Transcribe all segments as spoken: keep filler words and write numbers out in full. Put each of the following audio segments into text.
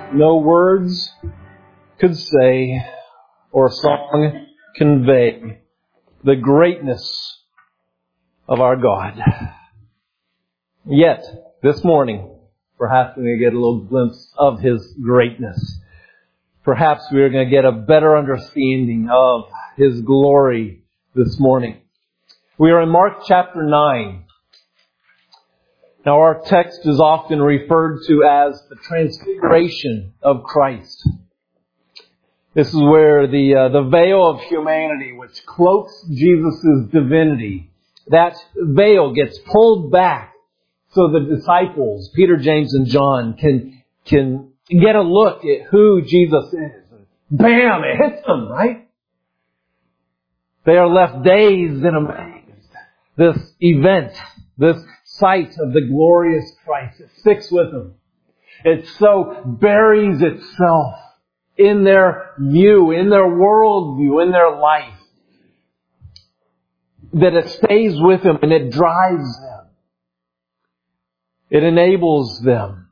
no words could say or song convey the greatness of our God. Yet, this morning, perhaps we're going to get a little glimpse of His greatness. Perhaps we're going to get a better understanding of His glory this morning. We are in Mark chapter nine. Now our text is often referred to as the transfiguration of Christ. This is where the uh, the veil of humanity, which cloaks Jesus' divinity, that veil gets pulled back so the disciples, Peter, James, and John, can can get a look at who Jesus is. And bam! It hits them, right? They are left dazed and amazed. This event, this sight of the glorious Christ, it sticks with them. It so buries itself in their view, in their worldview, in their life, that it stays with them and it drives them. It enables them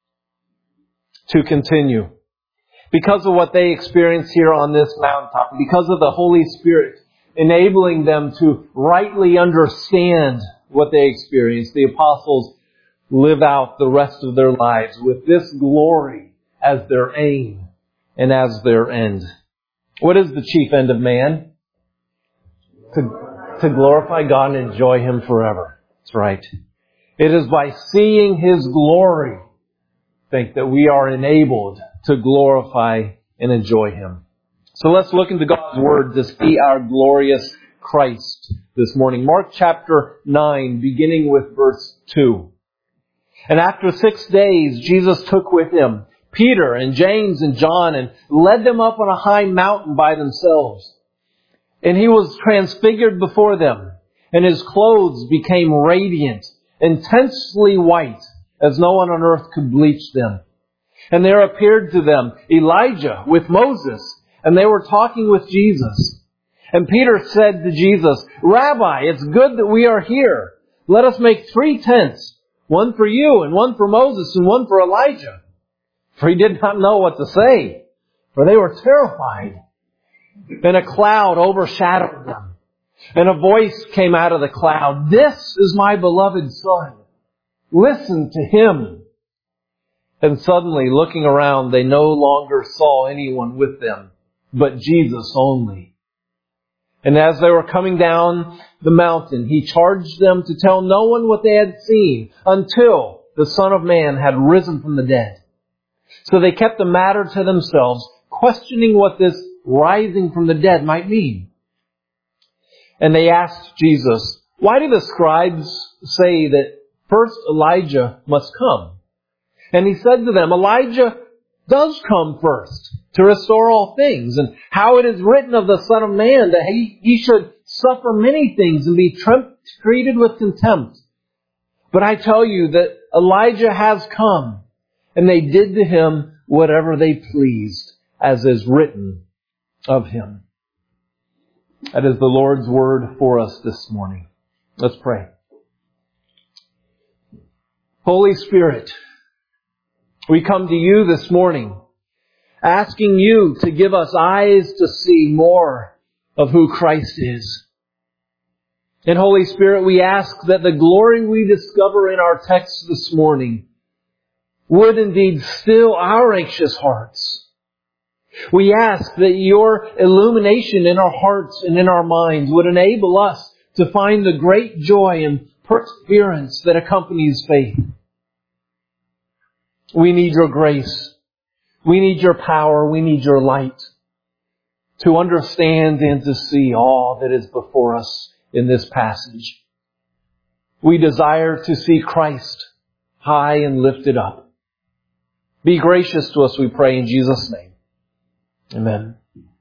to continue. Because of what they experience here on this mountaintop, because of the Holy Spirit enabling them to rightly understand what they experience, the apostles live out the rest of their lives with this glory as their aim and as their end. What is the chief end of man? To, to glorify God and enjoy Him forever. That's right. It is by seeing His glory, I think, that we are enabled to glorify and enjoy Him. So let's look into God's Word to see our glorious Christ this morning. Mark chapter nine, beginning with verse two. And after six days, Jesus took with Him Peter and James and John and led them up on a high mountain by themselves. And He was transfigured before them, and His clothes became radiant, intensely white, as no one on earth could bleach them. And there appeared to them Elijah with Moses, and they were talking with Jesus. And Peter said to Jesus, "Rabbi, it's good that we are here. Let us make three tents, one for you, and one for Moses, and one for Elijah." For he did not know what to say, for they were terrified. Then a cloud overshadowed them, and a voice came out of the cloud, "This is my beloved Son. Listen to Him." And suddenly, looking around, they no longer saw anyone with them, but Jesus only. And as they were coming down the mountain, He charged them to tell no one what they had seen until the Son of Man had risen from the dead. So they kept the matter to themselves, questioning what this rising from the dead might mean. And they asked Jesus, "Why do the scribes say that first Elijah must come?" And He said to them, "Elijah does come first to restore all things, and how it is written of the Son of Man that he, he should suffer many things and be tre- treated with contempt. But I tell you that Elijah has come, and they did to Him whatever they pleased, as is written of Him." That is the Lord's word for us this morning. Let's pray. Holy Spirit, we come to You this morning, asking You to give us eyes to see more of who Christ is. And Holy Spirit, we ask that the glory we discover in our text this morning would indeed still our anxious hearts. We ask that Your illumination in our hearts and in our minds would enable us to find the great joy and perseverance that accompanies faith. We need Your grace. We need Your power. We need Your light to understand and to see all that is before us in this passage. We desire to see Christ high and lifted up. Be gracious to us, we pray, in Jesus' name. Amen.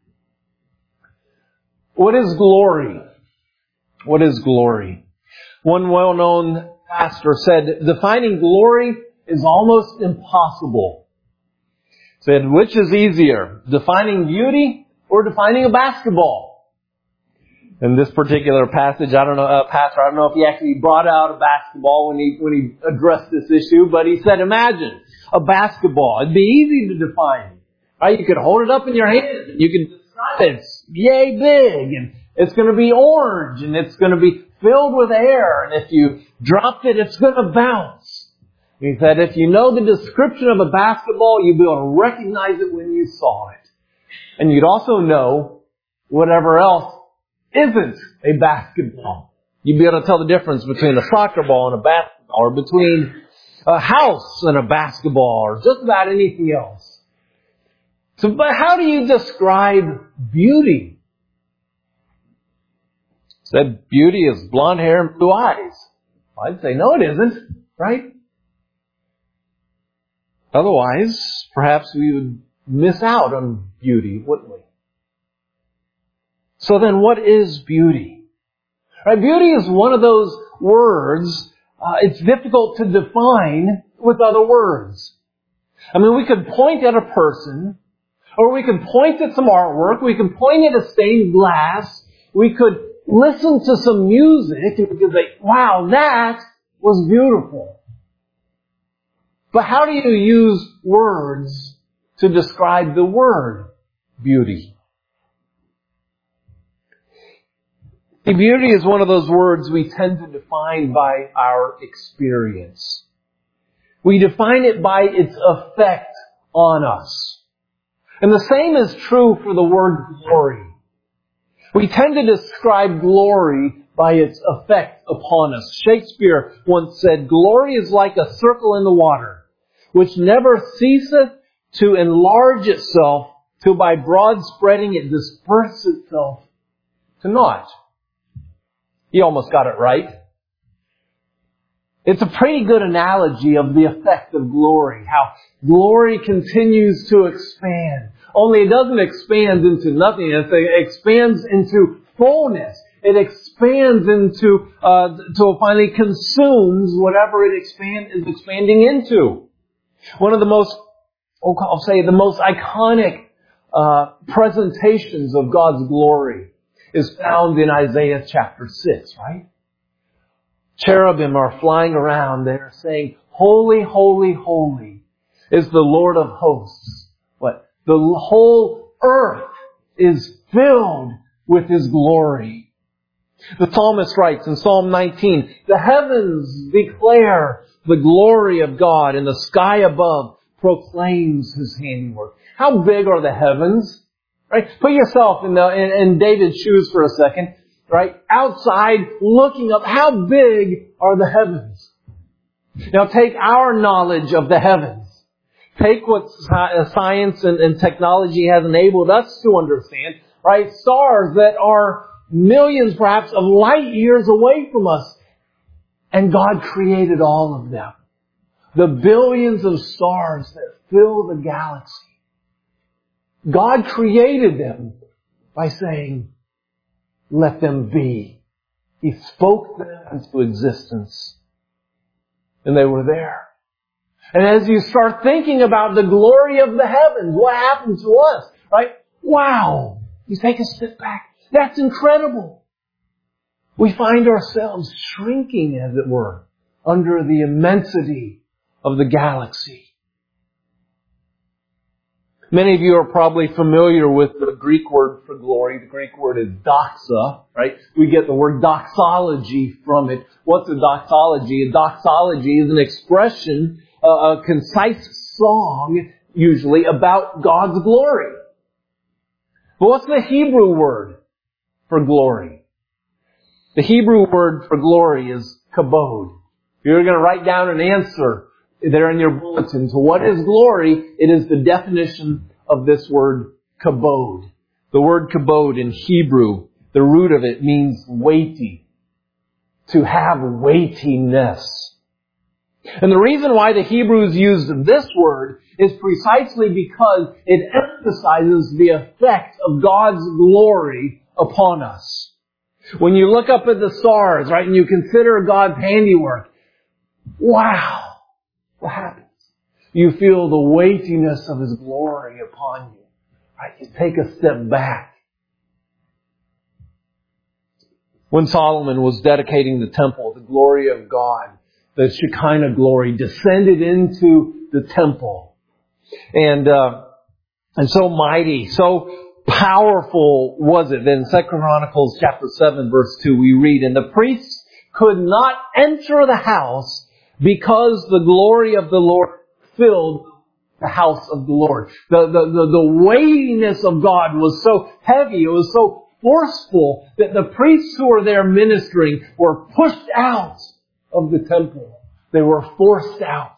What is glory? What is glory? One well-known pastor said, defining glory is almost impossible. He said, which is easier, defining beauty or defining a basketball? In this particular passage, I don't know, uh, pastor, I don't know if he actually brought out a basketball when he when he addressed this issue, but he said, imagine a basketball. It'd be easy to define. Right? You could hold it up in your hand. You can decide it's yay big, and it's going to be orange, and it's going to be filled with air, and if you drop it, it's going to bounce. He said if you know the description of a basketball, you'll be able to recognize it when you saw it. And you'd also know whatever else isn't a basketball. You'd be able to tell the difference between a soccer ball and a basketball, or between a house and a basketball, or just about anything else. So, but how do you describe beauty? Said beauty is blonde hair and blue eyes. I'd say no, it isn't, right? Otherwise, perhaps we would miss out on beauty, wouldn't we? So then what is beauty? Right, beauty is one of those words, uh, it's difficult to define with other words. I mean, we could point at a person, or we could point at some artwork, we could point at a stained glass, we could listen to some music, and we could say, wow, that was beautiful. But how do you use words to describe the word beauty? See, beauty is one of those words we tend to define by our experience. We define it by its effect on us. And the same is true for the word glory. We tend to describe glory by its effect upon us. Shakespeare once said, glory is like a circle in the water, which never ceaseth to enlarge itself till by broad spreading it disperses itself to naught. He almost got it right. It's a pretty good analogy of the effect of glory, how glory continues to expand. Only it doesn't expand into nothingness. It expands into fullness. It expands into, uh, till it finally consumes whatever it expand, is expanding into. One of the most, I'll say the most iconic uh, presentations of God's glory is found in Isaiah chapter six, right? Cherubim are flying around there saying, holy, holy, holy is the Lord of hosts. What? The whole earth is filled with His glory. The psalmist writes in Psalm nineteen, the heavens declare the glory of God, and the sky above proclaims His handiwork. How big are the heavens? Right? Put yourself in, the, in, in David's shoes for a second. Right? Outside, looking up, how big are the heavens? Now take our knowledge of the heavens. Take what science and, and technology has enabled us to understand. Right? Stars that are millions perhaps of light years away from us. And God created all of them. The billions of stars that fill the galaxy. God created them by saying, let them be. He spoke them into existence. And they were there. And as you start thinking about the glory of the heavens, what happened to us? Right? Wow! You take a step back. That's incredible. We find ourselves shrinking, as it were, under the immensity of the galaxy. Many of you are probably familiar with the Greek word for glory. The Greek word is doxa, right? We get the word doxology from it. What's a doxology? A doxology is an expression, uh, a concise song, usually, about God's glory. But what's the Hebrew word for glory? The Hebrew word for glory is kabod. If you're going to write down an answer there in your bulletin to what is glory, it is the definition of this word kabod. The word kabod in Hebrew, the root of it means weighty. To have weightiness. And the reason why the Hebrews used this word is precisely because it emphasizes the effect of God's glory upon us. When you look up at the stars, right, and you consider God's handiwork, wow! What happens? You feel the weightiness of His glory upon you. Right? You take a step back. When Solomon was dedicating the temple, the glory of God, the Shekinah glory descended into the temple. And, uh, and so mighty, so powerful was it. Then Second Chronicles chapter seven verse two we read, and the priests could not enter the house because the glory of the Lord filled the house of the Lord. The, the, the, the weightiness of God was so heavy, it was so forceful that the priests who were there ministering were pushed out of the temple. They were forced out.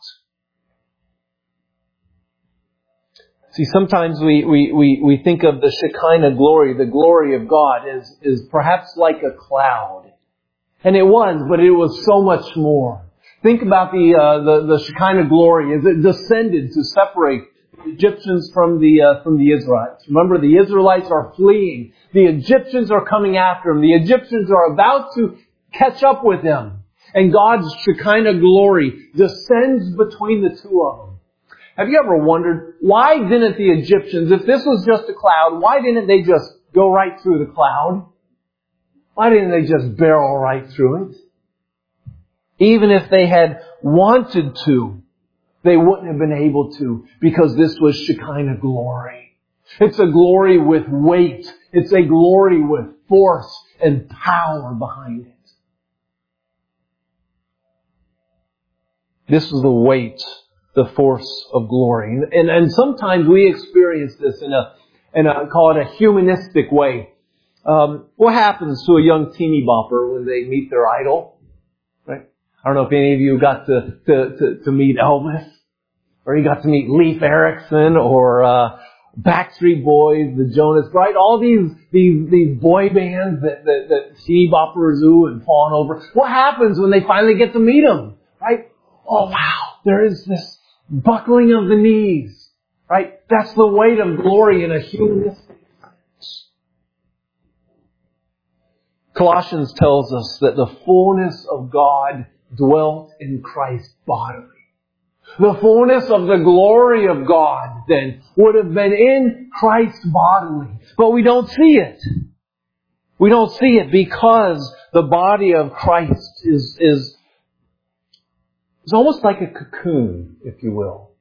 See, sometimes we, we, we, we think of the Shekinah glory, the glory of God, as, is perhaps like a cloud. And it was, but it was so much more. Think about the, uh, the, the Shekinah glory as it descended to separate the Egyptians from the, uh, from the Israelites. Remember, the Israelites are fleeing. The Egyptians are coming after them. The Egyptians are about to catch up with them. And God's Shekinah glory descends between the two of them. Have you ever wondered, why didn't the Egyptians, if this was just a cloud, why didn't they just go right through the cloud? Why didn't they just barrel right through it? Even if they had wanted to, they wouldn't have been able to, because this was Shekinah glory. It's a glory with weight. It's a glory with force and power behind it. This is the weight, the force of glory. And, and, and sometimes we experience this in a, in a, call it a humanistic way. Um, what happens to a young teeny bopper when they meet their idol? Right? I don't know if any of you got to, to, to, to meet Elvis, or you got to meet Leif Erikson, or, uh, Backstreet Boys, the Jonas, right? All these, these, these boy bands that, that, that teeny boppers ooh and fawn over. What happens when they finally get to meet them? Right? Oh wow, there is this buckling of the knees, right? That's the weight of glory in a humanistic sense. Colossians tells us that the fullness of God dwelt in Christ bodily. The fullness of the glory of God, then, would have been in Christ bodily. But we don't see it. We don't see it because the body of Christ is, is, is almost like a cocoon, if you will.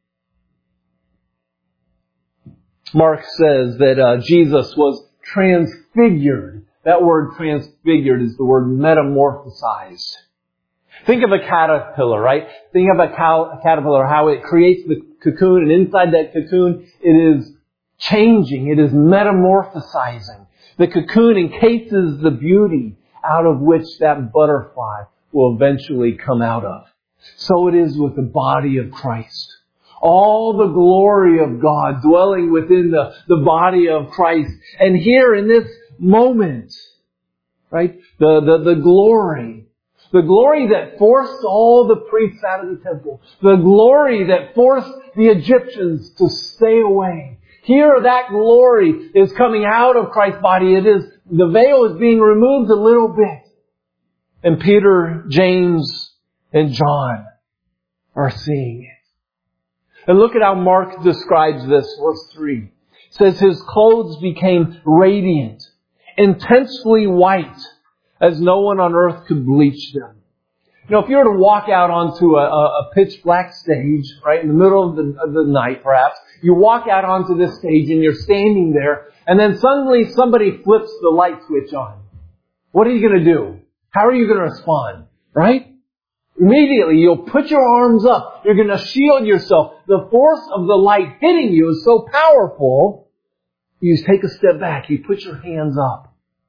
Mark says that uh, Jesus was transfigured. That word transfigured is the word metamorphosized. Think of a caterpillar, right? Think of a, cow, a caterpillar, how it creates the cocoon, and inside that cocoon it is changing, it is metamorphosizing. The cocoon encases the beauty out of which that butterfly will eventually come out of. So it is with the body of Christ. All the glory of God dwelling within the, the body of Christ. And here in this moment, right, the, the, the glory, the glory that forced all the priests out of the temple, the glory that forced the Egyptians to stay away. Here that glory is coming out of Christ's body. It is, the veil is being removed a little bit. And Peter, James, and John are seeing it. And look at how Mark describes this, verse three. It says, his clothes became radiant, intensely white, as no one on earth could bleach them. You know, if you were to walk out onto a, a pitch black stage, right, in the middle of the, of the night perhaps, you walk out onto this stage and you're standing there, and then suddenly somebody flips the light switch on. What are you going to do? How are you going to respond? Right? Immediately, you'll put your arms up. You're going to shield yourself. The force of the light hitting you is so powerful, you just take a step back. You put your hands up.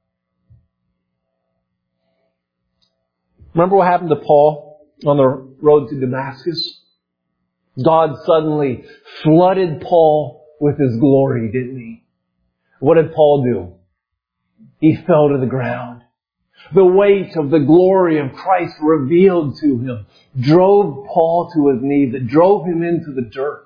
Remember what happened to Paul on the road to Damascus? God suddenly flooded Paul with His glory, didn't He? What did Paul do? He fell to the ground. The weight of the glory of Christ revealed to him drove Paul to his knees. It drove him into the dirt.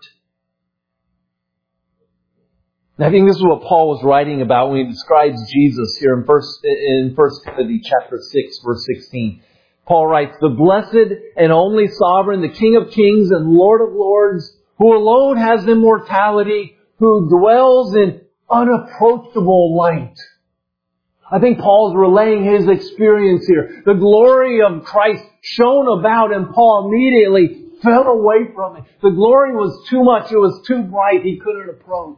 And I think this is what Paul was writing about when he describes Jesus here in First in First Timothy chapter six, verse sixteen. Paul writes, the blessed and only sovereign, the King of kings and Lord of lords, who alone has immortality, who dwells in unapproachable light, I think Paul's relaying his experience here. The glory of Christ shone about, and Paul immediately fell away from it. The glory was too much. It was too bright. He couldn't approach.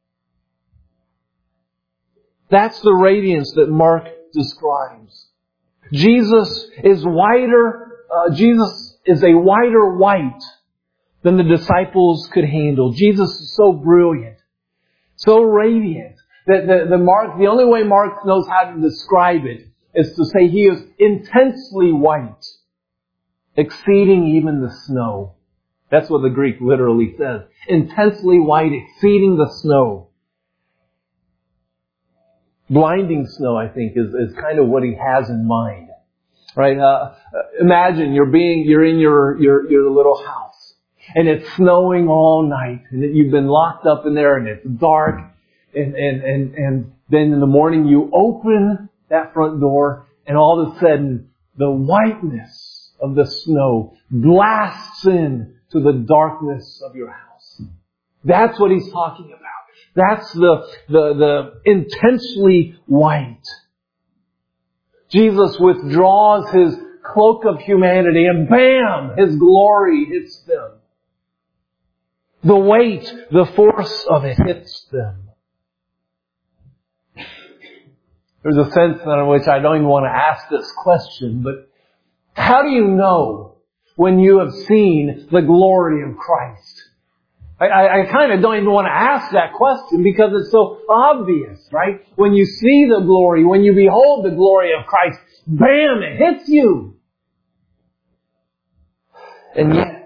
That's the radiance that Mark describes. Jesus is whiter. Uh, Jesus is a whiter white than the disciples could handle. Jesus is so brilliant, so radiant, that the, the Mark, the only way Mark knows how to describe it is to say he is intensely white, exceeding even the snow. That's what the Greek literally says. Intensely white, exceeding the snow. Blinding snow, I think, is, is kind of what he has in mind. Right? Uh, imagine you're being, you're in your, your, your little house, and it's snowing all night, and you've been locked up in there, and it's dark, and, and, and, and then in the morning you open that front door, and all of a sudden the whiteness of the snow blasts in to the darkness of your house. That's what he's talking about. That's the, the, the intensely white. Jesus withdraws His cloak of humanity, and bam! His glory hits them. The weight, the force of it hits them. There's a sense in which I don't even want to ask this question, but how do you know when you have seen the glory of Christ? I, I, I kind of don't even want to ask that question because it's so obvious, right? When you see the glory, when you behold the glory of Christ, bam, it hits you. And yet,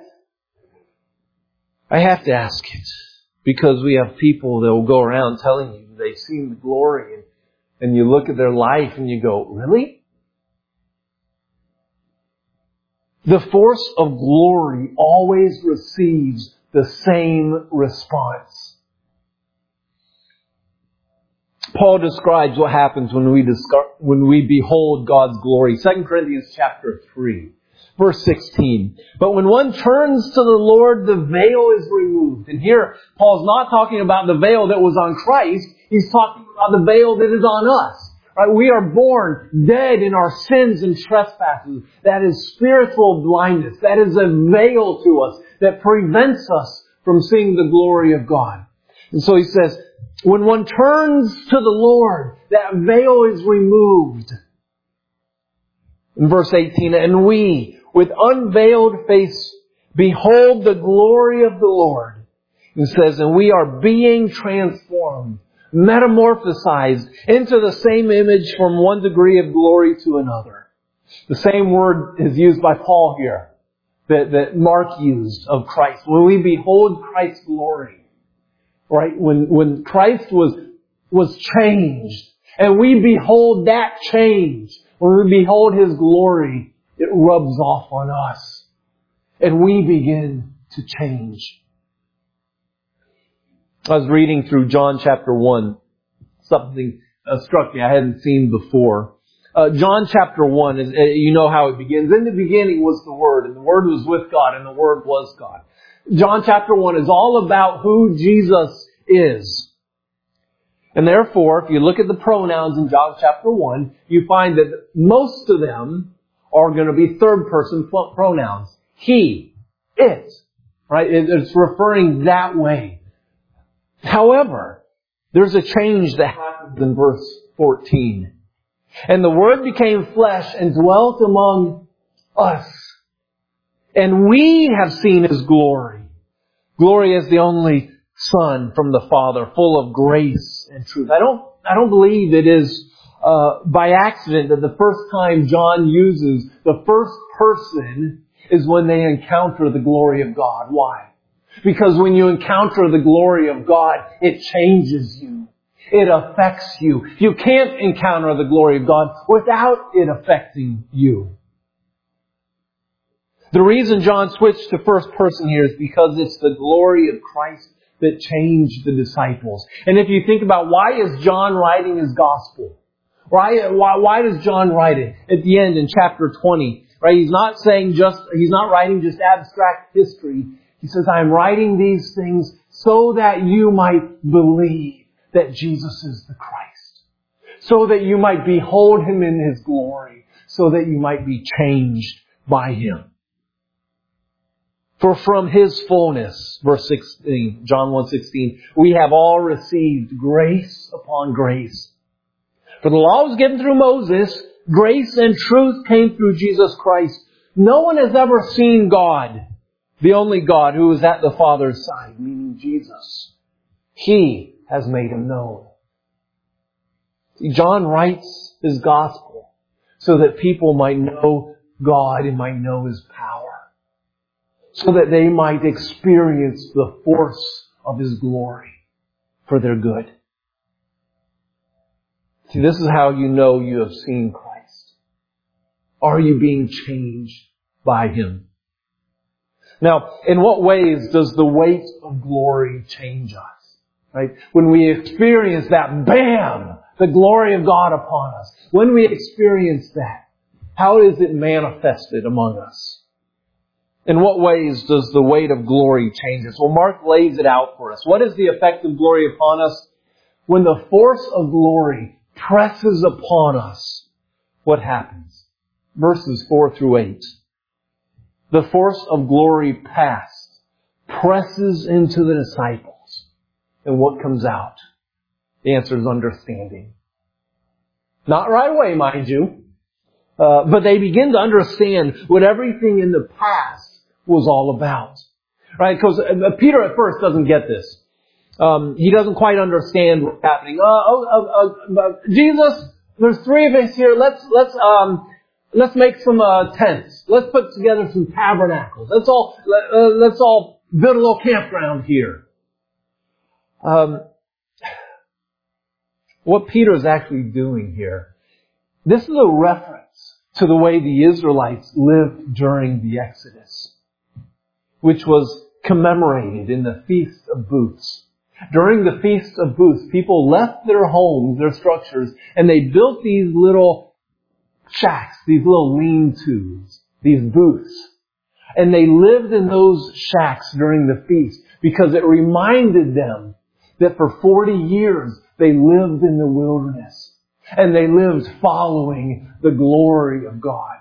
I have to ask it because we have people that will go around telling you they've seen the glory, and, and you look at their life and you go, really? The force of glory always receives the same response. Paul describes what happens when we discover, when we behold God's glory. Second Corinthians chapter three, verse sixteen. But when one turns to the Lord, the veil is removed. And here, Paul's not talking about the veil that was on Christ. He's talking about the veil that is on us. Right? We are born dead in our sins and trespasses. That is spiritual blindness. That is a veil to us that prevents us from seeing the glory of God. And so he says, when one turns to the Lord, that veil is removed. In verse eighteen, and we, with unveiled face, behold the glory of the Lord. It says, and we are being transformed, metamorphosized into the same image from one degree of glory to another. The same word is used by Paul here that, that Mark used of Christ. When we behold Christ's glory, right? When, when Christ was, was changed and we behold that change, when we behold His glory, it rubs off on us and we begin to change. I was reading through John chapter one. Something uh, struck me I hadn't seen before. Uh, John chapter one, is, uh, you know how it begins. In the beginning was the Word, and the Word was with God, and the Word was God. John chapter one is all about who Jesus is. And therefore, if you look at the pronouns in John chapter one, you find that most of them are going to be third person pronouns. He, it, right? It's referring that way. However, there's a change that happens in verse fourteen. And the Word became flesh and dwelt among us. And we have seen His glory. Glory as the only Son from the Father, full of grace and truth. I don't, I don't believe it is uh, by accident that the first time John uses the first person is when they encounter the glory of God. Why? Because when you encounter the glory of God, it changes you. It affects you. You can't encounter the glory of God without it affecting you. The reason John switched to first person here is because it's the glory of Christ that changed the disciples. And if you think about why is John writing his gospel? Why, why, why does John write it at the end in chapter twenty? Right? He's not saying just, he's not writing just abstract history. He says, I'm writing these things so that you might believe that Jesus is the Christ. so that you might behold Him in His glory, so that you might be changed by Him. For from His fullness, verse sixteen, John one sixteen, we have all received grace upon grace. For the law was given through Moses, grace and truth came through Jesus Christ. No one has ever seen God, the only God who is at the Father's side, meaning Jesus. He has made Him known. See, John writes his gospel so that people might know God and might know His power, so that they might experience the force of His glory for their good. See, this is how you know you have seen Christ. Are you being changed by Him? Now, in what ways does the weight of glory change us? Right? When we experience that, bam! The glory of God upon us. When we experience that, how is it manifested among us? In what ways does the weight of glory change us? Well, Mark lays it out for us. What is the effect of glory upon us? When the force of glory presses upon us, what happens? Verses four through eight. The force of glory past presses into the disciples. And what comes out? The answer is understanding. Not right away, mind you. Uh, but they begin to understand what everything in the past was all about. Right? Because uh, Peter at first doesn't get this. Um, he doesn't quite understand what's happening. Uh, oh, uh, uh, uh, Jesus, there's three of us here. Let's, let's, um, let's make some, uh, tents. Let's put together some tabernacles. Let's all, uh, let's all build a little campground here. Um, What Peter is actually doing here, this is a reference to the way the Israelites lived during the Exodus, which was commemorated in the Feast of Booths. During the Feast of Booths, people left their homes, their structures, and they built these little shacks, these little lean-tos, these booths. And they lived in those shacks during the feast because it reminded them that for forty years they lived in the wilderness and they lived following the glory of God.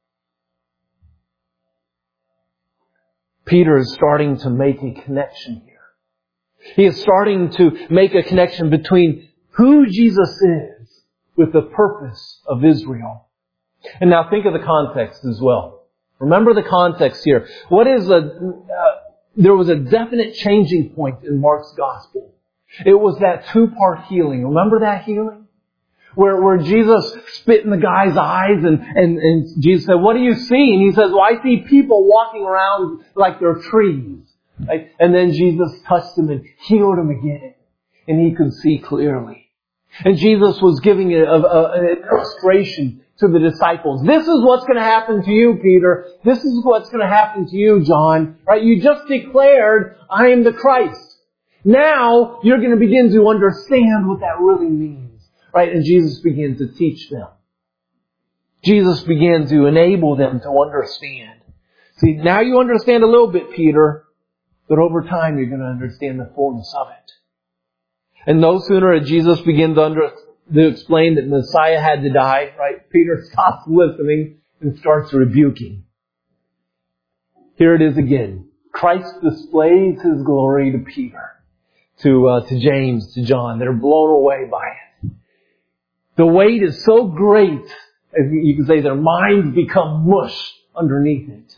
Peter is starting to make a connection here. He is starting to make a connection between who Jesus is with the purpose of Israel. And now think of the context as well. Remember the context here. What is a, uh, there was a definite changing point in Mark's gospel. It was that two-part healing. Remember that healing? Where, where Jesus spit in the guy's eyes and, and, and Jesus said, "What do you see?" And he says, "Well, I see people walking around like they're trees." Right? And then Jesus touched him and healed him again. And he could see clearly. And Jesus was giving a, a, a, an illustration to the disciples. This is what's going to happen to you, Peter. This is what's going to happen to you, John. Right? You just declared, "I am the Christ." Now, you're going to begin to understand what that really means. Right? And Jesus began to teach them. Jesus began to enable them to understand. See, now you understand a little bit, Peter, but over time you're going to understand the fullness of it. And no sooner had Jesus begun to, under, to explain that Messiah had to die, right? Peter stops listening and starts rebuking. Here it is again. Christ displays His glory to Peter, to uh, to James, to John. They're blown away by it. The weight is so great, as you can say, their minds become mush underneath it.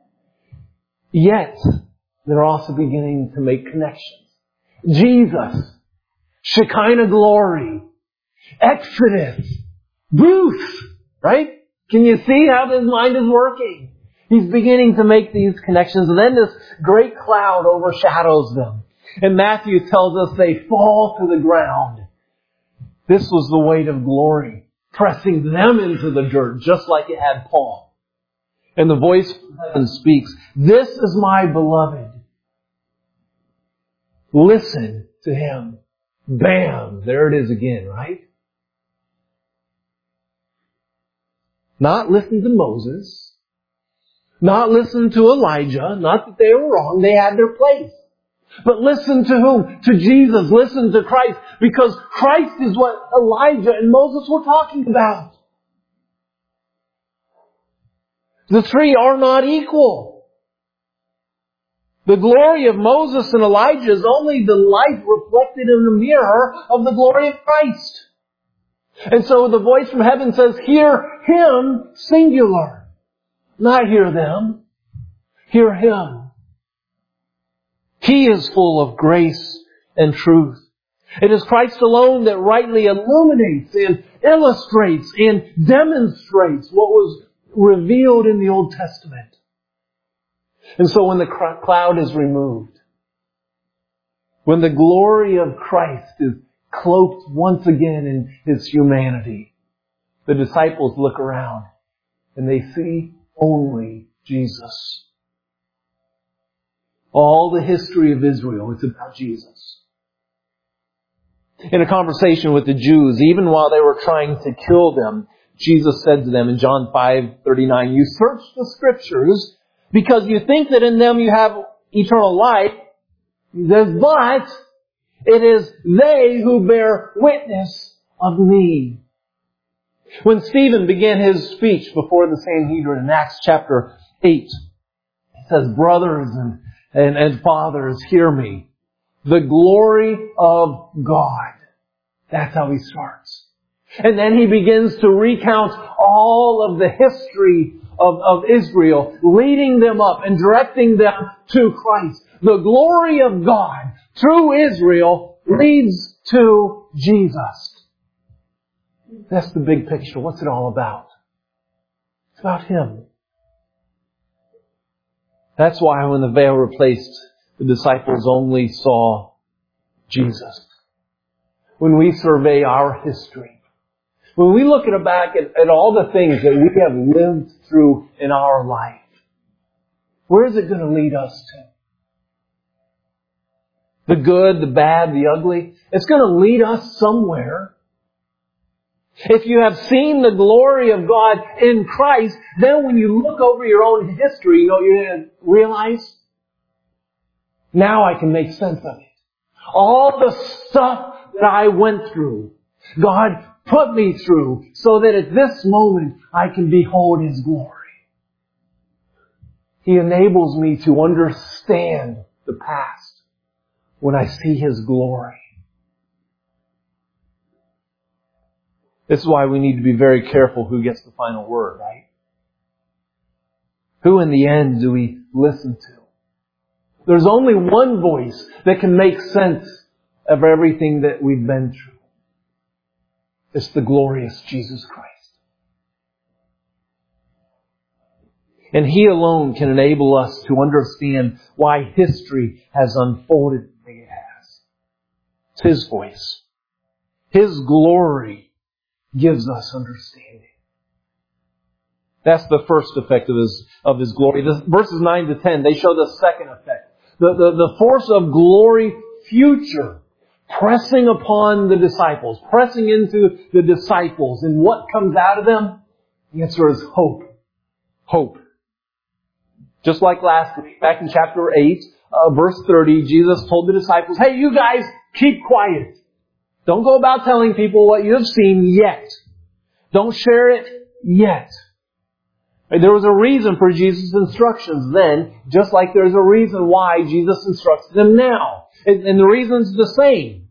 Yet, they're also beginning to make connections. Jesus, Shekinah glory, Exodus, Booths, right? Can you see how his mind is working? He's beginning to make these connections, and then this great cloud overshadows them. And Matthew tells us they fall to the ground. This was the weight of glory, pressing them into the dirt, just like it had Paul. And the voice from heaven speaks, "This is my beloved. Listen to him." Bam! There it is again, right? Not listen to Moses. Not listen to Elijah. Not that they were wrong. They had their place. But listen to whom? To Jesus. Listen to Christ. Because Christ is what Elijah and Moses were talking about. The three are not equal. The glory of Moses and Elijah is only the light reflected in the mirror of the glory of Christ. And so the voice from heaven says, hear Him, singular. Not hear them. Hear Him. He is full of grace and truth. It is Christ alone that rightly illuminates and illustrates and demonstrates what was revealed in the Old Testament. And so when the cloud is removed, when the glory of Christ is cloaked once again in His humanity, the disciples look around and they see only Jesus. All the history of Israel is about Jesus. In a conversation with the Jews, even while they were trying to kill them, Jesus said to them in John five thirty-nine, you search the Scriptures because you think that in them you have eternal life. He says, but it is they who bear witness of me. When Stephen began his speech before the Sanhedrin in Acts chapter eight, he says, brothers and, and, and fathers, hear me. The glory of God. That's how he starts. And then he begins to recount all of the history of, of Israel, leading them up and directing them to Christ. The glory of God through Israel leads to Jesus. That's the big picture. What's it all about? It's about Him. That's why when the veil replaced, the disciples only saw Jesus. When we survey our history, when we look at back at, at all the things that we have lived through in our life, where is it going to lead us to? The good, the bad, the ugly. It's going to lead us somewhere. If you have seen the glory of God in Christ, then when you look over your own history, you know, you're going to realize, now I can make sense of it. All the stuff that I went through, God put me through so that at this moment I can behold His glory. He enables me to understand the past when I see His glory. This is why we need to be very careful who gets the final word, right? Who in the end do we listen to? There's only one voice that can make sense of everything that we've been through. It's the glorious Jesus Christ. And He alone can enable us to understand why history has unfolded the way it has. It's His voice. His glory gives us understanding. That's the first effect of His, of His glory. The verses nine to ten, they show the second effect. The, the, the force of glory future pressing upon the disciples, pressing into the disciples. And what comes out of them? The answer is hope. Hope. Just like last week, back in chapter eight, uh, verse thirty, Jesus told the disciples, hey, you guys, keep quiet. Don't go about telling people what you have seen yet. Don't share it yet. There was a reason for Jesus' instructions then, just like there's a reason why Jesus instructs them now. And, and the reason's the same.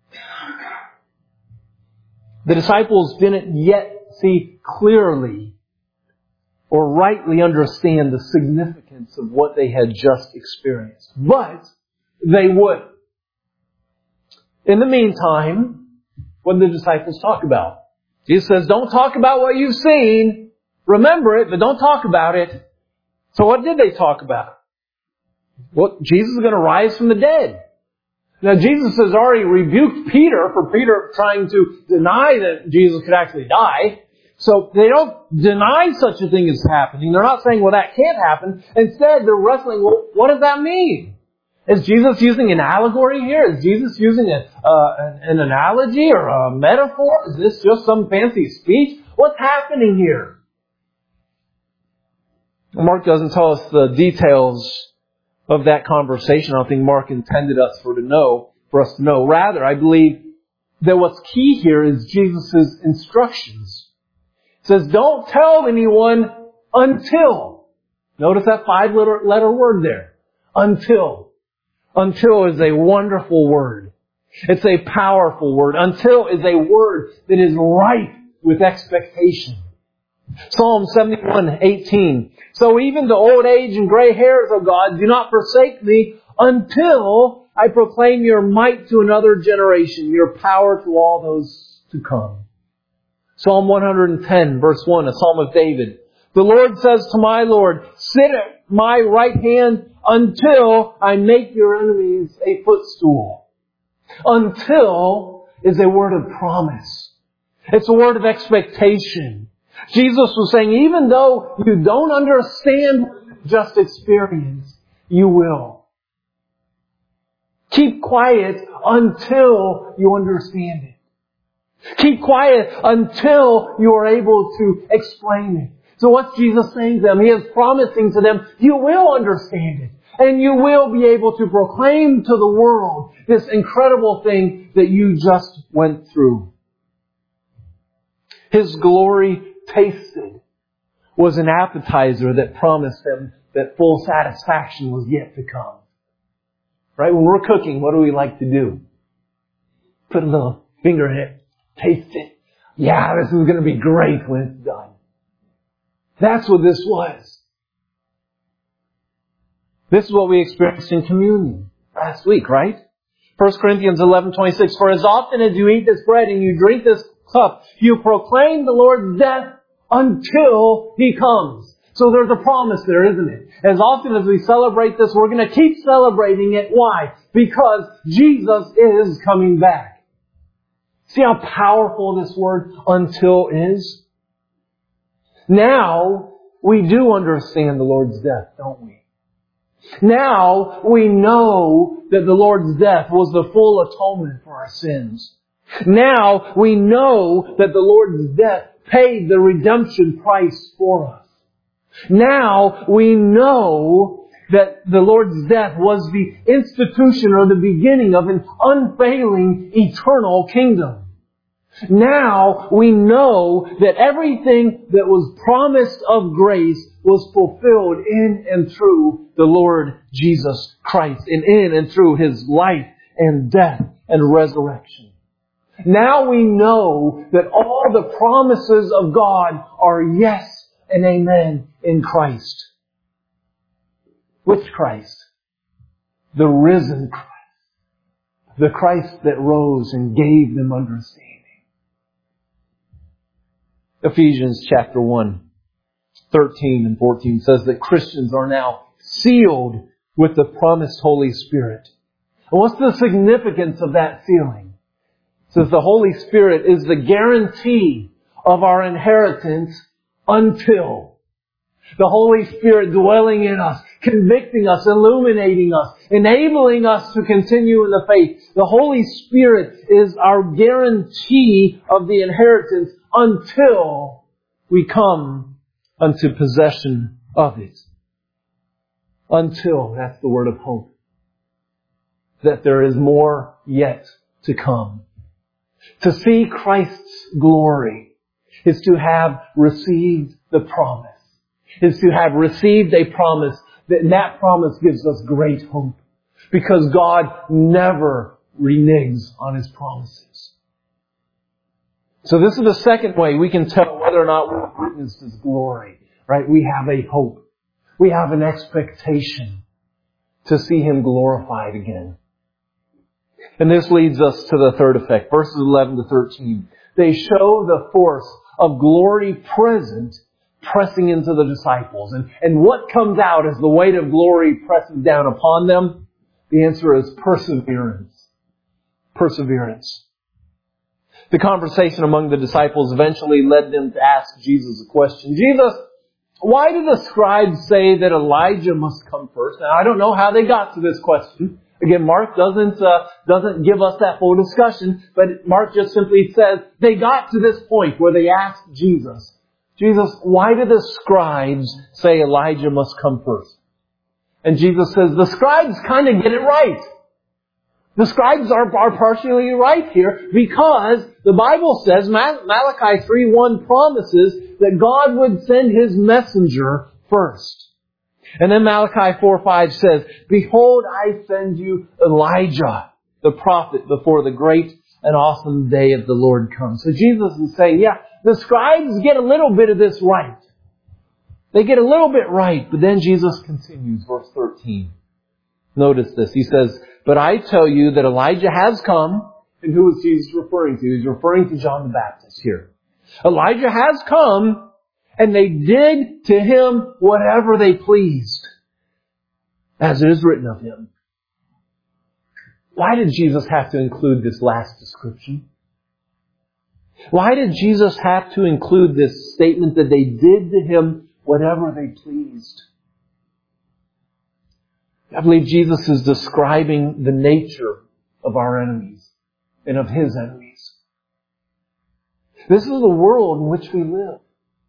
The disciples didn't yet see clearly or rightly understand the significance of what they had just experienced. But they would. In the meantime, what did the disciples talk about? Jesus says, don't talk about what you've seen. Remember it, but don't talk about it. So what did they talk about? Well, Jesus is going to rise from the dead. Now, Jesus has already rebuked Peter for Peter trying to deny that Jesus could actually die. So they don't deny such a thing as happening. They're not saying, well, that can't happen. Instead, they're wrestling, well, what does that mean? Is Jesus using an allegory here? Is Jesus using a, uh, an, an analogy or a metaphor? Is this just some fancy speech? What's happening here? Mark doesn't tell us the details of that conversation. I don't think Mark intended us for to know, for us to know. Rather, I believe that what's key here is Jesus' instructions. It says, don't tell anyone until. Notice that five letter, letter word there. Until. Until is a wonderful word. It's a powerful word. Until is a word that is ripe with expectation. Psalm seventy-one eighteen. So even the old age and gray hairs, O God, do not forsake me until I proclaim your might to another generation, your power to all those to come. Psalm one hundred ten, verse one, a psalm of David. The Lord says to my Lord, sit at my right hand until I make your enemies a footstool. Until is a word of promise. It's a word of expectation. Jesus was saying, even though you don't understand what you just experienced, you will. Keep quiet until you understand it. Keep quiet until you are able to explain it. So what's Jesus saying to them? He is promising to them, you will understand it. And you will be able to proclaim to the world this incredible thing that you just went through. His glory tasted was an appetizer that promised them that full satisfaction was yet to come. Right? When we're cooking, what do we like to do? Put a little finger in it. Taste it. Yeah, this is going to be great when it's done. That's what this was. This is what we experienced in communion last week, right? First Corinthians eleven twenty-six. For as often as you eat this bread and you drink this cup, you proclaim the Lord's death until He comes. So there's a promise there, isn't it? As often as we celebrate this, we're going to keep celebrating it. Why? Because Jesus is coming back. See how powerful this word until is? Now, we do understand the Lord's death, don't we? Now, we know that the Lord's death was the full atonement for our sins. Now, we know that the Lord's death paid the redemption price for us. Now, we know that the Lord's death was the institution or the beginning of an unfailing eternal kingdom. Now we know that everything that was promised of grace was fulfilled in and through the Lord Jesus Christ, and in and through His life and death and resurrection. Now we know that all the promises of God are yes and amen in Christ. Which Christ? The risen Christ. The Christ that rose and gave them understanding. Ephesians chapter one, thirteen and fourteen says that Christians are now sealed with the promised Holy Spirit. And what's the significance of that sealing? It says the Holy Spirit is the guarantee of our inheritance until. The Holy Spirit dwelling in us, convicting us, illuminating us, enabling us to continue in the faith. The Holy Spirit is our guarantee of the inheritance until we come unto possession of it. Until, that's the word of hope. That there is more yet to come. To see Christ's glory is to have received the promise. Is to have received a promise. That that promise gives us great hope. Because God never reneges on His promises. So this is the second way we can tell whether or not we've witnessed His glory. Right? We have a hope. We have an expectation to see Him glorified again. And this leads us to the third effect. Verses eleven to thirteen. They show the force of glory present pressing into the disciples. And, and what comes out as the weight of glory presses down upon them? The answer is perseverance. Perseverance. The conversation among the disciples eventually led them to ask Jesus a question. Jesus, why do the scribes say that Elijah must come first? Now, I don't know how they got to this question. Again, Mark doesn't uh, doesn't give us that full discussion, but Mark just simply says they got to this point where they asked Jesus, Jesus, why do the scribes say Elijah must come first? And Jesus says, the scribes kind of get it right. The scribes are, are partially right here because the Bible says, Malachi three one promises that God would send His messenger first. And then Malachi four five says, behold, I send you Elijah, the prophet, before the great and awesome day of the Lord comes. So Jesus is saying, yeah, the scribes get a little bit of this right. They get a little bit right, but then Jesus continues, verse thirteen. Notice this. He says, but I tell you that Elijah has come. And who is Jesus referring to? He's referring to John the Baptist here. Elijah has come, and they did to him whatever they pleased, as it is written of him. Why did Jesus have to include this last description? Why did Jesus have to include this statement that they did to him whatever they pleased? I believe Jesus is describing the nature of our enemies and of His enemies. This is the world in which we live.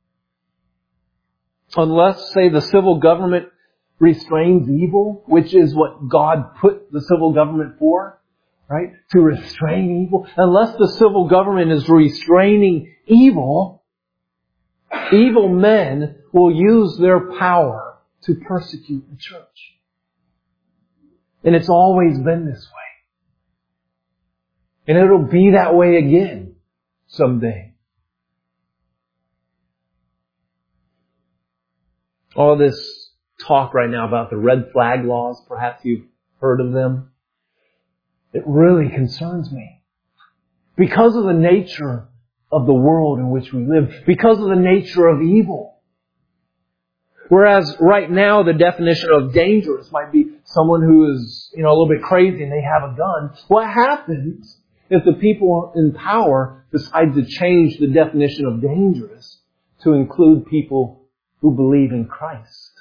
Unless, say, the civil government restrains evil, which is what God put the civil government for, right? To restrain evil. Unless the civil government is restraining evil, evil men will use their power to persecute the church. And it's always been this way. And it'll be that way again someday. All this talk right now about the red flag laws, perhaps you've heard of them. It really concerns me. Because of the nature of the world in which we live. Because of the nature of evil. Whereas right now the definition of dangerous might be someone who is, you know, a little bit crazy and they have a gun. What happens if the people in power decide to change the definition of dangerous to include people who believe in Christ?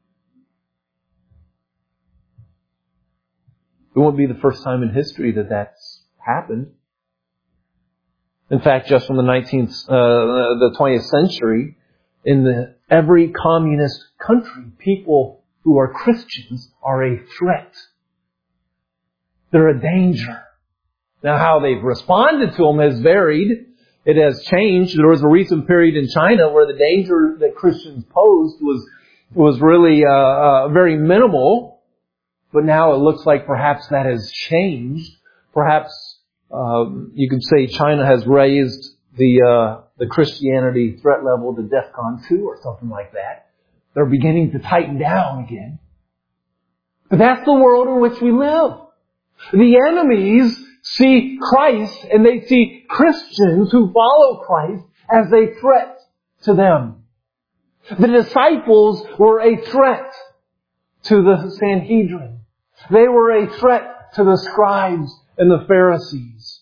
It won't be the first time in history that that's happened. In fact, just from the nineteenth, uh, the twentieth century, in the every communist country, people who are Christians are a threat. They're a danger. Now, how they've responded to them has varied. It has changed. There was a recent period in China where the danger that Christians posed was was really uh, uh, very minimal. But now it looks like perhaps that has changed. Perhaps uh, you could say China has raised the uh, the Christianity threat level to DEFCON two or something like that. They're beginning to tighten down again. But that's the world in which we live. The enemies see Christ and they see Christians who follow Christ as a threat to them. The disciples were a threat to the Sanhedrin. They were a threat to the scribes and the Pharisees.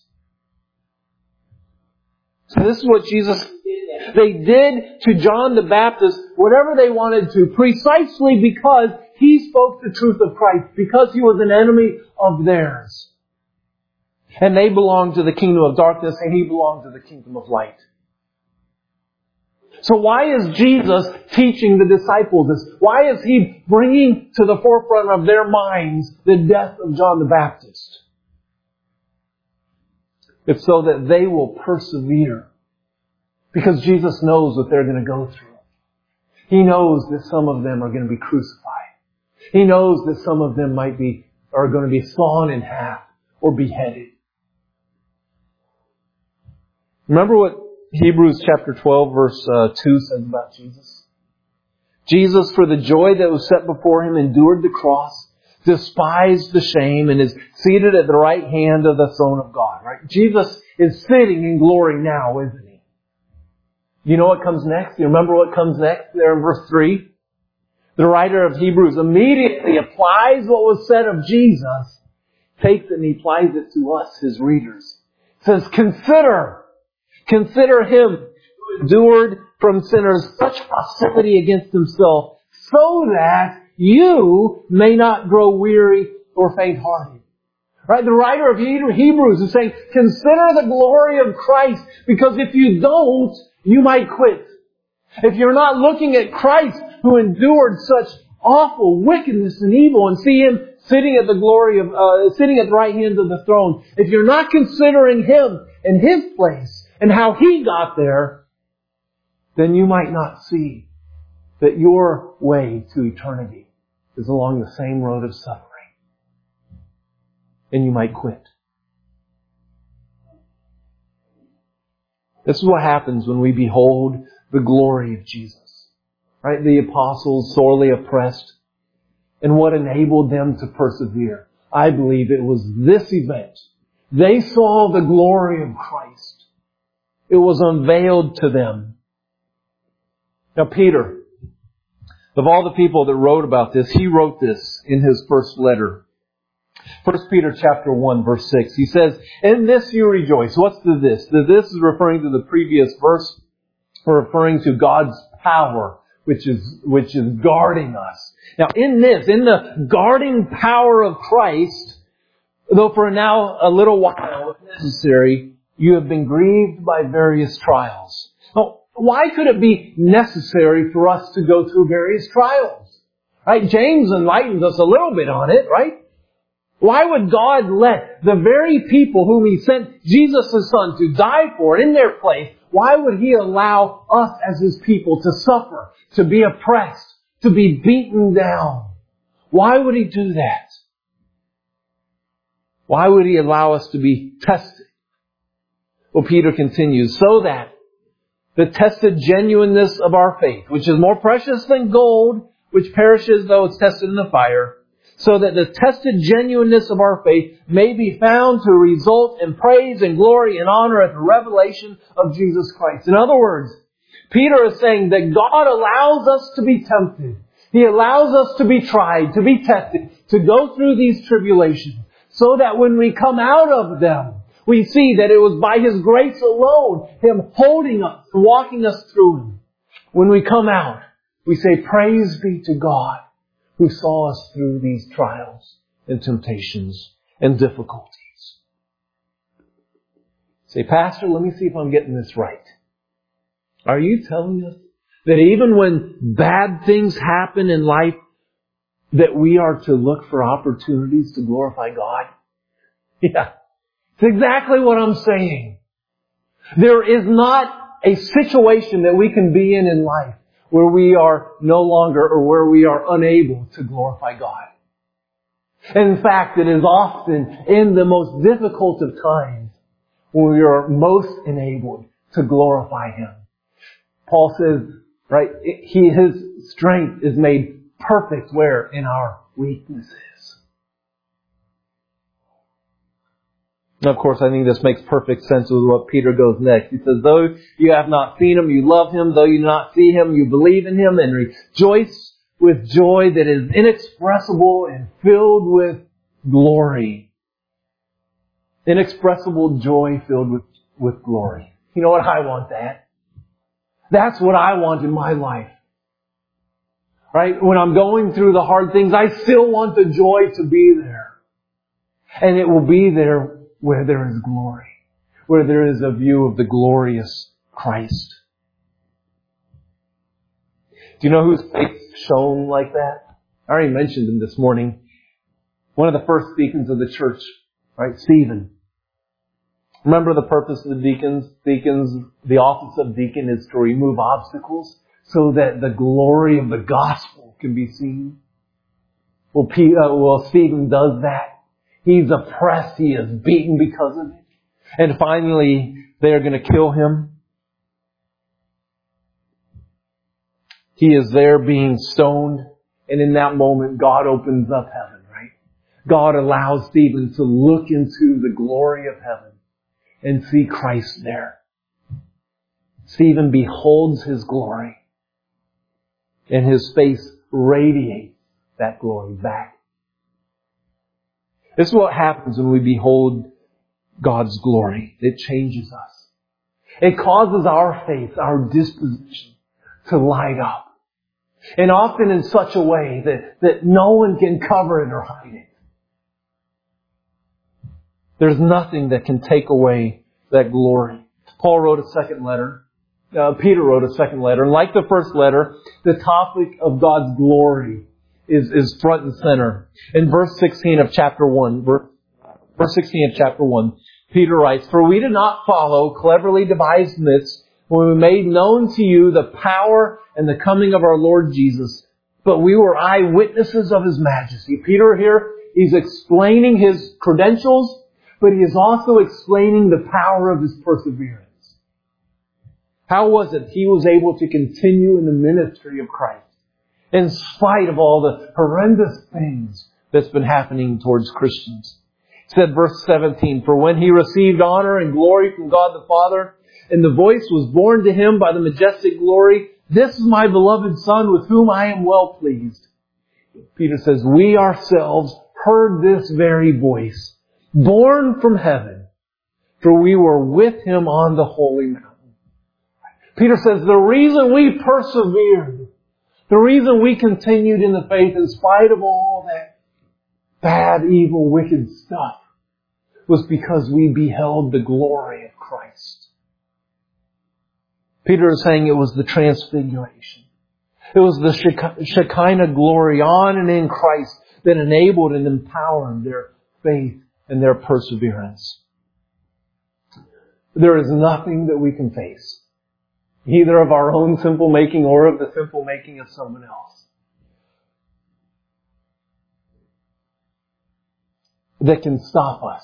So this is what Jesus did. They did to John the Baptist whatever they wanted to, precisely because he spoke the truth of Christ, because he was an enemy of theirs. And they belonged to the kingdom of darkness, and he belonged to the kingdom of light. So why is Jesus teaching the disciples this? Why is he bringing to the forefront of their minds the death of John the Baptist? It's so that they will persevere. Because Jesus knows what they're going to go through. He knows that some of them are going to be crucified. He knows that some of them might be, are going to be sawn in half or beheaded. Remember what Hebrews chapter twelve verse uh, two says about Jesus? Jesus, for the joy that was set before him, endured the cross, despised the shame, and is seated at the right hand of the throne of God. Right? Jesus is sitting in glory now, isn't he? You know what comes next? You remember what comes next there in verse three? The writer of Hebrews immediately applies what was said of Jesus, takes it and he applies it to us, his readers. It says, consider, consider him who endured from sinners such hostility against himself, so that you may not grow weary or faint-hearted. Right? The writer of Hebrews is saying, consider the glory of Christ, because if you don't, you might quit. If you're not looking at Christ who endured such awful wickedness and evil and see Him sitting at the glory of, uh, sitting at the right hand of the throne, if you're not considering Him and His place and how He got there, then you might not see that your way to eternity is along the same road of suffering. And you might quit. This is what happens when we behold the glory of Jesus. Right? The apostles sorely oppressed. And what enabled them to persevere? I believe it was this event. They saw the glory of Christ. It was unveiled to them. Now Peter, of all the people that wrote about this, he wrote this in his first letter. First Peter chapter one, verse six. He says, "In this you rejoice." What's the this? The this is referring to the previous verse, referring to God's power, which is, which is guarding us. Now in this, in the guarding power of Christ, though for now a little while, if necessary, you have been grieved by various trials. Now, why could it be necessary for us to go through various trials? Right? James enlightens us a little bit on it, right? Why would God let the very people whom He sent Jesus His Son to die for in their place, why would He allow us as His people to suffer, to be oppressed, to be beaten down? Why would He do that? Why would He allow us to be tested? Well, Peter continues, so that the tested genuineness of our faith, which is more precious than gold, which perishes though it's tested in the fire, so that the tested genuineness of our faith may be found to result in praise and glory and honor at the revelation of Jesus Christ. In other words, Peter is saying that God allows us to be tempted. He allows us to be tried, to be tested, to go through these tribulations, so that when we come out of them, we see that it was by His grace alone, Him holding us, walking us through them. When we come out, we say, praise be to God who saw us through these trials and temptations and difficulties. Say, Pastor, let me see if I'm getting this right. Are you telling us that even when bad things happen in life, that we are to look for opportunities to glorify God? Yeah. It's exactly what I'm saying. There is not a situation that we can be in in life where we are no longer or where we are unable to glorify God. And in fact, it is often in the most difficult of times when we are most enabled to glorify Him. Paul says, right, he, His strength is made perfect where? In our weaknesses. And of course, I think this makes perfect sense with what Peter goes next. He says, though you have not seen Him, you love Him. Though you do not see Him, you believe in Him and rejoice with joy that is inexpressible and filled with glory. Inexpressible joy filled with, with glory. You know what? I want that. That's what I want in my life. Right? When I'm going through the hard things, I still want the joy to be there. And it will be there where there is glory, where there is a view of the glorious Christ. Do you know whose faith shone like that? I already mentioned him this morning. One of the first deacons of the church, right? Stephen. Remember the purpose of the deacons? Deacons, the office of deacon is to remove obstacles so that the glory of the gospel can be seen. Well, P, uh, well Stephen does that. He's oppressed. He is beaten because of it. And finally, they are going to kill him. He is there being stoned. And in that moment, God opens up heaven, right? God allows Stephen to look into the glory of heaven and see Christ there. Stephen beholds His glory. And his face radiates that glory back. This is what happens when we behold God's glory. It changes us. It causes our faith, our disposition to light up. And often in such a way that, that no one can cover it or hide it. There's nothing that can take away that glory. Paul wrote a second letter. Uh, Peter wrote a second letter. And like the first letter, the topic of God's glory is, is front and center. In verse sixteen of chapter one, verse, verse sixteen of chapter one, Peter writes, "For we did not follow cleverly devised myths when we made known to you the power and the coming of our Lord Jesus, but we were eyewitnesses of His majesty." Peter here, he's explaining His credentials, but he is also explaining the power of His perseverance. How was it he was able to continue in the ministry of Christ in spite of all the horrendous things that's been happening towards Christians? It said, verse seventeen, "For when He received honor and glory from God the Father, and the voice was borne to Him by the majestic glory, 'This is my beloved Son with whom I am well pleased.' Peter says, we ourselves heard this very voice, born from heaven, for we were with Him on the holy mountain." Peter says the reason we persevered, the reason we continued in the faith in spite of all that bad, evil, wicked stuff, was because we beheld the glory of Christ. Peter is saying it was the transfiguration. It was the Shekinah glory on and in Christ that enabled and empowered their faith and their perseverance. There is nothing that we can face, either of our own simple making or of the simple making of someone else, that can stop us,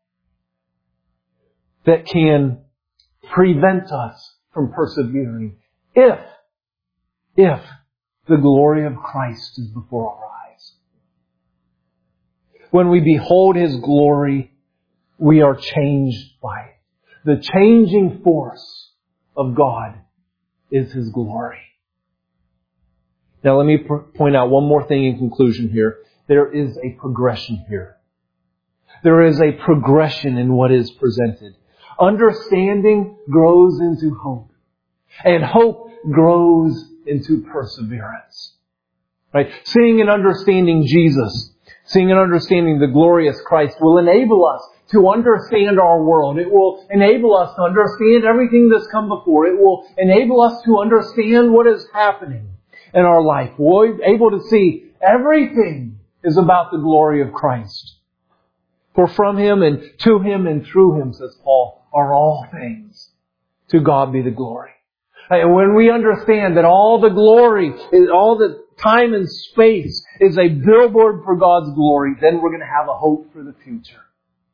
that can prevent us from persevering if, if the glory of Christ is before our eyes. When we behold His glory, we are changed by it. The changing force of God is His glory. Now let me point out one more thing in conclusion here. There is a progression here. There is a progression in what is presented. Understanding grows into hope. And hope grows into perseverance. Right? Seeing and understanding Jesus, seeing and understanding the glorious Christ will enable us to understand our world. It will enable us to understand everything that's come before. It will enable us to understand what is happening in our life. We're able to see everything is about the glory of Christ. For from Him and to Him and through Him, says Paul, are all things. To God be the glory. And when we understand that all the glory, all the time and space is a billboard for God's glory, then we're going to have a hope for the future.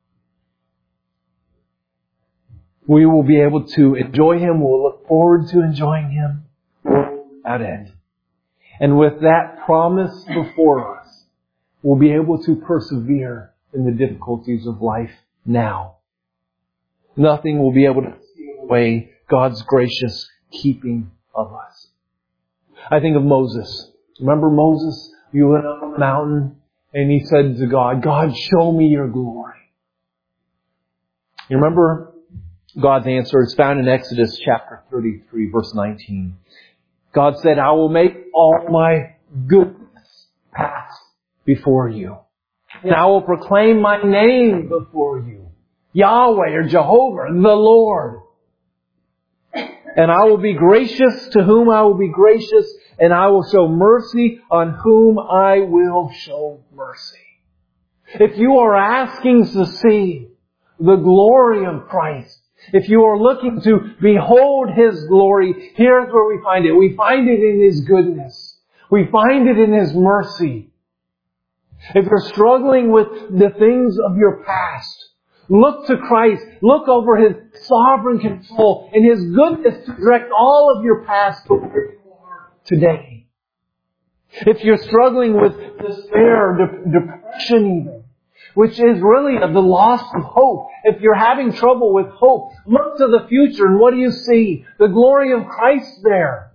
We will be able to enjoy Him. We'll look forward to enjoying Him at end. And with that promise before us, we'll be able to persevere in the difficulties of life now. Nothing will be able to steal away God's gracious keeping of us. I think of Moses. Remember Moses? He went up on the mountain and he said to God, "God, show me your glory." You remember God's answer is found in Exodus chapter thirty-three, verse nineteen. God said, "I will make all my goodness pass before you. And I will proclaim my name before you. Yahweh or Jehovah, the Lord. And I will be gracious to whom I will be gracious, and I will show mercy on whom I will show mercy." If you are asking to see the glory of Christ, if you are looking to behold His glory, here's where we find it. We find it in His goodness. We find it in His mercy. If you're struggling with the things of your past, look to Christ. Look over His sovereign control and His goodness to direct all of your past to where you are today. If you're struggling with despair, de- depression even, which is really the loss of hope. If you're having trouble with hope, look to the future and what do you see? The glory of Christ there.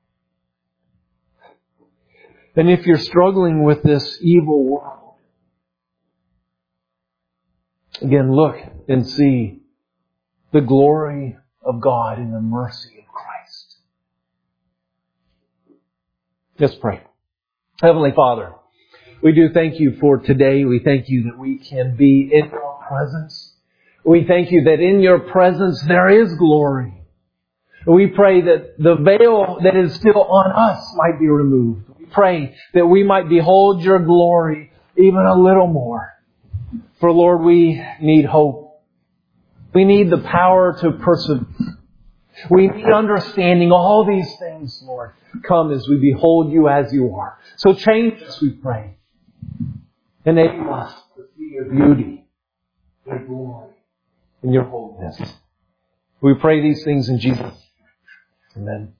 And if you're struggling with this evil world, again, look and see the glory of God and the mercy of Christ. Let's pray. Heavenly Father, we do thank You for today. We thank You that we can be in Your presence. We thank You that in Your presence there is glory. We pray that the veil that is still on us might be removed. We pray that we might behold your glory even a little more. For Lord, we need hope. We need the power to persevere. We need understanding. All these things, Lord, come as we behold you as you are. So change us, we pray. Enable us to see your beauty, your glory, and your holiness. We pray these things in Jesus' name. Amen.